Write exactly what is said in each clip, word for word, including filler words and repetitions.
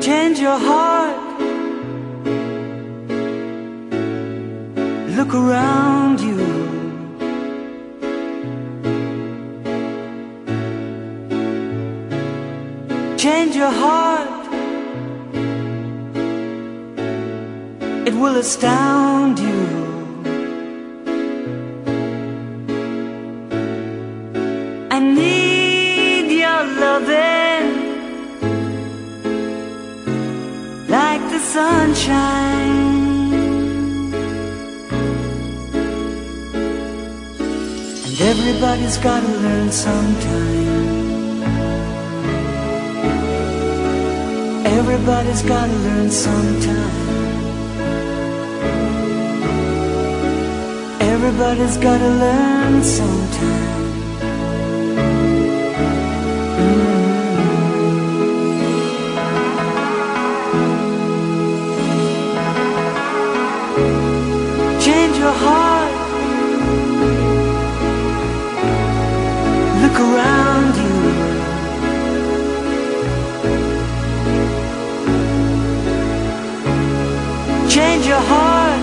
Change your heart. Look around you. Change your heart. It will astound you. I need your loving like the sunshine. And everybody's gotta learn sometime. Everybody's gotta learn sometime. Everybody's gotta learn sometime. Change your heart. Look around you. Change your heart.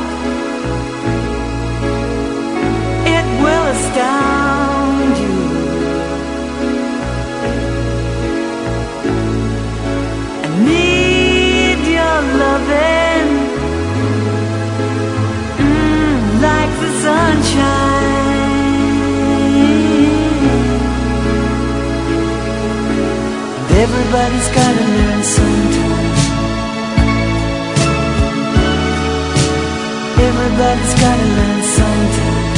It will astound you. I need your loving mm, like the sunshine. And everybody's gotta learn sometime. Everybody's gotta learn sometime.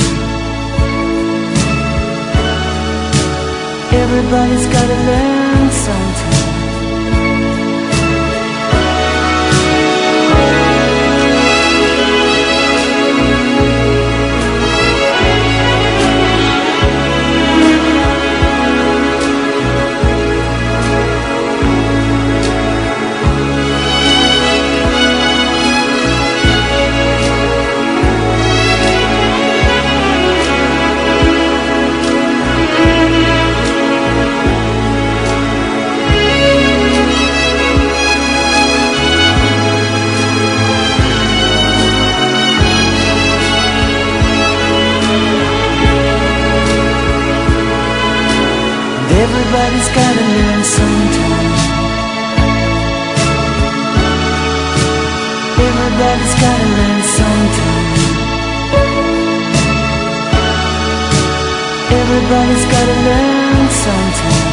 Everybody's gotta learn sometime. Everybody's gotta learn sometime. Everybody's gotta learn sometime. Everybody's gotta learn sometime.